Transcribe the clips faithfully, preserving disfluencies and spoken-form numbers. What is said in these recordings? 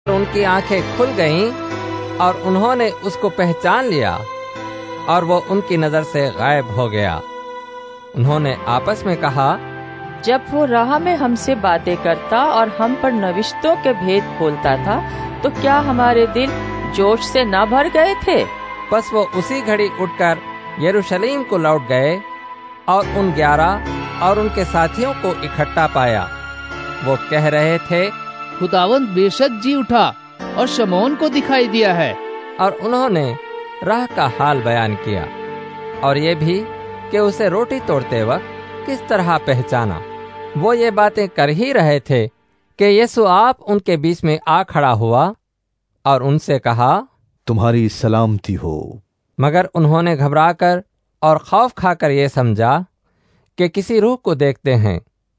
ان کی آنکھیں کھل گئیں اور انہوں نے اس کو پہچان لیا، اور وہ ان کی نظر سے غائب ہو گیا۔ انہوں نے آپس میں کہا، جب وہ راہ میں ہم سے باتیں کرتا اور ہم پر نوشتوں کے بھید کھولتا تھا تو کیا ہمارے دل جوش سے نہ بھر گئے تھے؟ پس وہ اسی گھڑی اٹھ کر یروشلم کو لوٹ گئے اور ان گیارہ اور ان کے ساتھیوں کو اکٹھا پایا۔ وہ کہہ رہے تھے، خداوند بے شک جی اٹھا اور شمعون کو دکھائی دیا ہے۔ اور انہوں نے راہ کا حال بیان کیا، اور یہ بھی کہ اسے روٹی توڑتے وقت کس طرح پہچانا۔ وہ یہ باتیں کر ہی رہے تھے کہ یسوع آپ ان کے بیچ میں آ کھڑا ہوا اور ان سے کہا، تمہاری سلامتی ہو۔ مگر انہوں نے گھبرا کر اور خوف کھا کر یہ سمجھا کہ کسی روح کو دیکھتے ہیں۔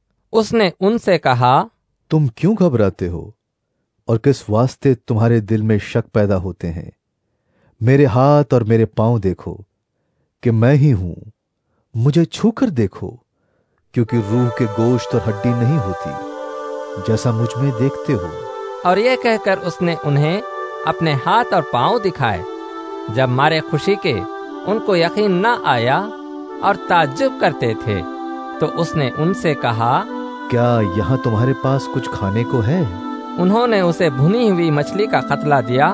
اس نے ان سے کہا، تم کیوں گھبراتے ہو اور کس واسطے تمہارے دل میں شک پیدا ہوتے ہیں؟ میرے ہاتھ اور میرے پاؤں دیکھو کہ میں ہی ہوں، مجھے چھو کر دیکھو، کیونکہ روح کے گوشت اور ہڈی نہیں ہوتی جیسا مجھ میں دیکھتے ہو۔ اور یہ کہہ کر اس نے انہیں اپنے ہاتھ اور پاؤں دکھائے۔ جب مارے خوشی کے ان کو یقین نہ آیا اور تعجب کرتے تھے تو اس نے ان سے کہا، کیا یہاں تمہارے پاس کچھ کھانے کو ہے؟ انہوں نے اسے بھنی ہوئی مچھلی کا قطلہ دیا۔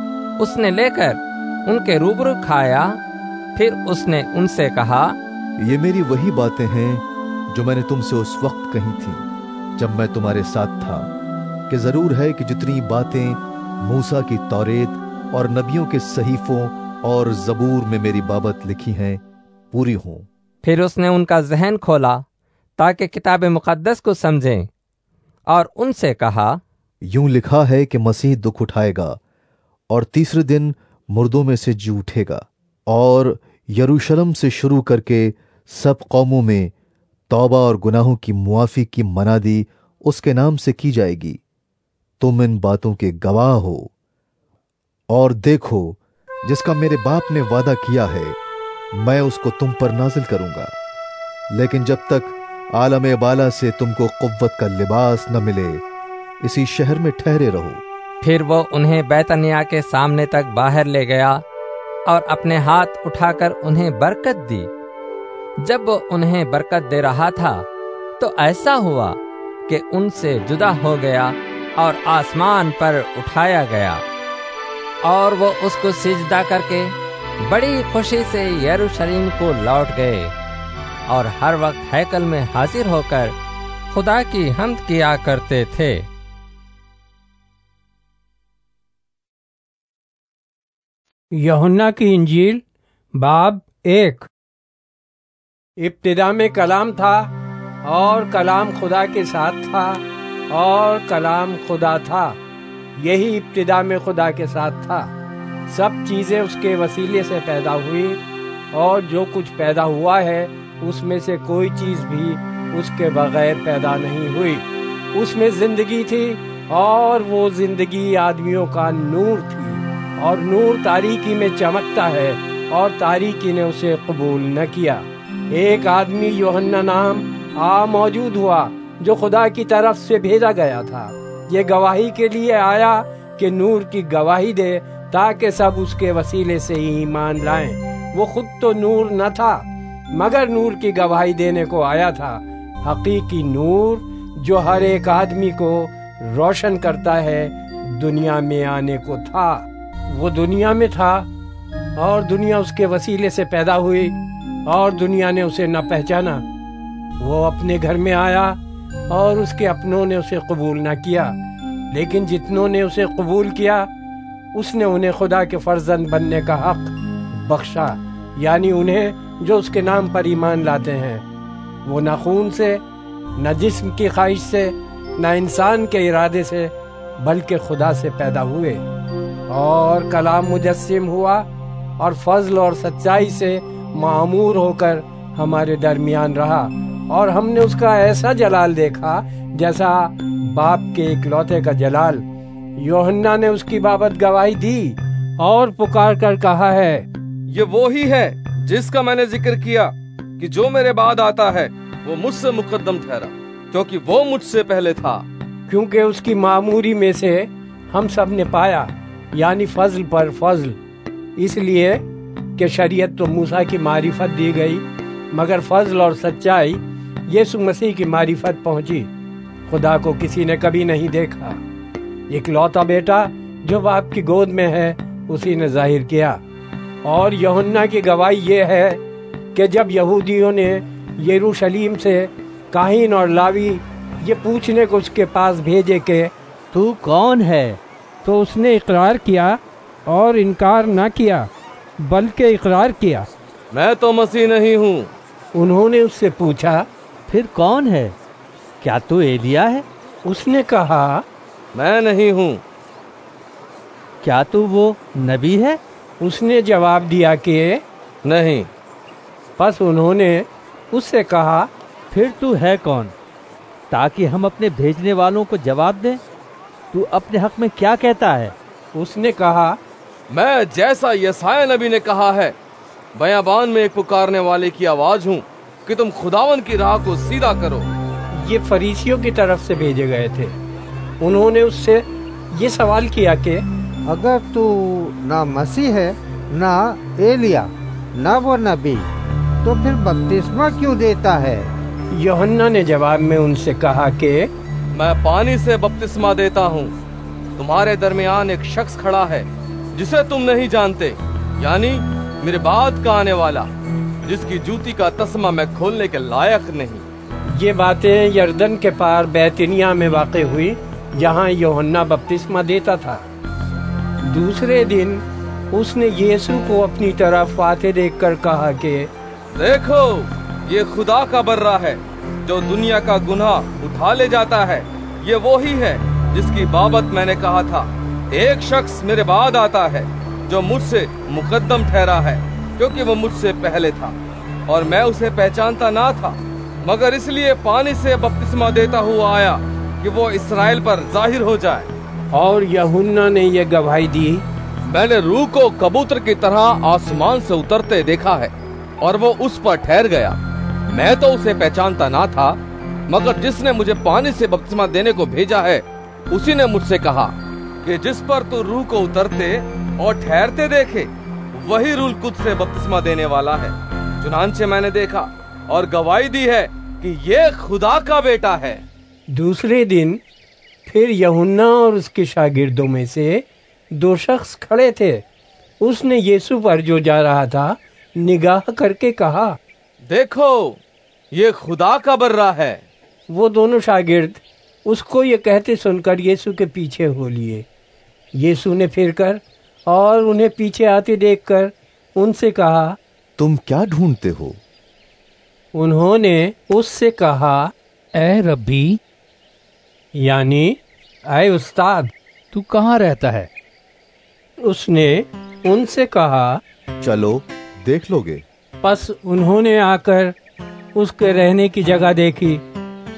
اس نے لے کر ان کے روبرو کھایا۔ پھر اس نے ان سے کہا، یہ میری وہی باتیں ہیں جو میں نے تم سے اس وقت کہی تھیں جب میں تمہارے ساتھ تھا، کہ ضرور ہے کہ جتنی باتیں موسیٰ کی توریت اور نبیوں کے صحیفوں اور زبور میں میری بابت لکھی ہیں پوری ہوں۔ پھر اس نے ان کا ذہن کھولا تاکہ کتاب مقدس کو سمجھیں، اور ان سے کہا، یوں لکھا ہے کہ مسیح دکھ اٹھائے گا اور تیسرے دن مردوں میں سے جی اٹھے گا، اور یروشلم سے شروع کر کے سب قوموں میں توبہ اور گناہوں کی معافی کی منادی اس کے نام سے کی جائے گی۔ تم ان باتوں کے گواہ ہو۔ اور دیکھو، جس کا میرے باپ نے وعدہ کیا ہے میں اس کو تم پر نازل کروں گا، لیکن جب تک عالم بالا سے تم کو قوت کا لباس نہ ملے اسی شہر میں ٹھہرے رہو۔ پھر وہ انہیں بیتنیا کے سامنے تک باہر لے گیا اور اپنے ہاتھ اٹھا کر انہیں برکت دی۔ جب وہ انہیں برکت دے رہا تھا تو ایسا ہوا کہ ان سے جدا ہو گیا اور آسمان پر اٹھایا گیا، اور وہ اس کو سجدہ کر کے بڑی خوشی سے یروشلم کو لوٹ گئے، اور ہر وقت ہیکل میں حاضر ہو کر خدا کی حمد کیا کرتے تھے۔ یوحنا کی انجیل باب ایک۔ ابتدا میں کلام تھا، اور کلام خدا کے ساتھ تھا، اور کلام خدا تھا۔ یہی ابتدا میں خدا کے ساتھ تھا۔ سب چیزیں اس کے وسیلے سے پیدا ہوئی، اور جو کچھ پیدا ہوا ہے اس میں سے کوئی چیز بھی اس کے بغیر پیدا نہیں ہوئی۔ اس میں زندگی تھی، اور وہ زندگی آدمیوں کا نور تھی، اور نور تاریکی میں چمکتا ہے، اور تاریکی نے اسے قبول نہ کیا۔ ایک آدمی یوحنا نام آ موجود ہوا جو خدا کی طرف سے بھیجا گیا تھا۔ یہ گواہی کے لیے آیا کہ نور کی گواہی دے تاکہ سب اس کے وسیلے سے ایمان لائیں۔ وہ خود تو نور نہ تھا، مگر نور کی گواہی دینے کو آیا تھا۔ حقیقی نور جو ہر ایک آدمی کو روشن کرتا ہے دنیا میں آنے کو تھا۔ وہ دنیا میں تھا، اور دنیا اس کے وسیلے سے پیدا ہوئی، اور دنیا نے اسے نہ پہچانا۔ وہ اپنے گھر میں آیا، اور اس کے اپنوں نے اسے قبول نہ کیا، لیکن جتنوں نے اسے قبول کیا اس نے انہیں خدا کے فرزند بننے کا حق بخشا، یعنی انہیں جو اس کے نام پر ایمان لاتے ہیں۔ وہ نہ خون سے، نہ جسم کی خواہش سے، نہ انسان کے ارادے سے، بلکہ خدا سے پیدا ہوئے۔ اور کلام مجسم ہوا، اور فضل اور سچائی سے معمور ہو کر ہمارے درمیان رہا، اور ہم نے اس کا ایسا جلال دیکھا جیسا باپ کے اکلوتے کا جلال۔ یوحنا نے اس کی بابت گواہی دی اور پکار کر کہا ہے، یہ وہی ہے جس کا میں نے ذکر کیا کہ جو میرے بعد آتا ہے وہ مجھ سے مقدم ٹھہرا، کیونکہ وہ مجھ سے پہلے تھا۔ کیونکہ اس کی معموری میں سے हम सब ने पाया, यानी फजल पर फजल, इसलिए कि शरीयत तो मूसा की मारिफत दी गई, मगर फजल और सच्चाई यीशु मसीह की मारिफत पहुंची। खुदा को किसी ने कभी नहीं देखा, इकलौता बेटा जो बाप की गोद में है उसी ने जाहिर किया। और यूहन्ना की गवाही ये है कि जब यहूदियों ने यरूशलेम से काहिन और लावी ये पूछने को उसके पास भेजे कि तू कौन है, तो उसने इकरार किया और इनकार न किया, बल्कि इकरार किया, मैं तो मसीह नहीं हूँ। उन्होंने उससे पूछा, फिर कौन है, क्या तू एलिया है? उसने कहा, मैं नहीं हूँ। क्या तू वो नबी है? उसने जवाब दिया कि नहीं। बस उन्होंने उससे कहा, फिर तू है कौन, ताकि हम अपने भेजने वालों को जवाब दें? तू अपने हक में क्या कहता है? उसने कहा, मैं जैसा यसाया नबी ने कहा है, बयाबान में एक पुकारने वाले की आवाज हूँ कि तुम खुदावन की राह को सीधा करो। ये फरीसियों की तरफ से भेजे गए थे। उन्होंने उससे ये सवाल किया कि अगर तू ना मसीह है, ना एलिया, ना वो नबी, तो फिर बपतिस्मा क्यों देता है? यूहन्ना ने जवाब में उनसे कहा कि मैं पानी से बपतिस्मा देता हूँ, तुम्हारे दरमियान एक शख्स खड़ा है जिसे तुम नहीं जानते, यानी मेरे बाद का आने वाला, जिसकी जूती का तस्मा मैं खोलने के लायक नहीं। ये बातें यरदन के पार बैतनिया में वाक़ हुई, जहाँ यूहन्ना बपतिस्मा देता था। दूसरे दिन उसने यीशु को अपनी तरफ आते देखकर कहा कि देखो, ये खुदा का बर्रा है जो दुनिया का गुनाह उठा ले जाता है। ये वो ही है जिसकी बाबत मैंने कहा था, एक शख्स मेरे बाद आता है जो मुझसे मुकद्दम ठहरा है, क्योंकि वो मुझसे पहले था और मैं उसे पहचानता ना था, मगर इसलिए पानी से बपतिस्मा देता हुआ आया कि वो इसराइल पर जाहिर हो जाए। और यूहन्ना ने यह गवाही दी, मैंने रूह को कबूतर की तरह आसमान से उतरते देखा है और वो उस पर ठहर गया। मैं तो उसे पहचानता ना था, मगर जिसने मुझे पानी से बपतिस्मा देने को भेजा है उसी ने मुझसे कहा कि जिस पर तू रूह को उतरते और ठहरते देखे, वही रूह कुद से बपतिस्मा देने वाला है। चुनांचे मैंने देखा और गवाही दी है कि ये खुदा का बेटा है। दूसरे दिन फिर यूहन्ना और उसके शागिर्दों में से दो शख्स खड़े थे। उसने यीशु पर जो जा रहा था निगाह करके कहा, देखो, ये खुदा का बर्रा है। वो दोनों शागिर्द उसको ये कहते सुनकर यीशु के पीछे हो लिए। यीशु ने फिरकर और उन्हें पीछे आते देखकर उनसे कहा, तुम क्या ढूंढते हो? उन्होंने उससे कहा, ए रब्बी, यानी ऐ उस्ताद, तू कहाँ रहता है? उसने उनसे कहा, चलो देख लोगे। बस उन्होंने आकर उसके रहने की जगह देखी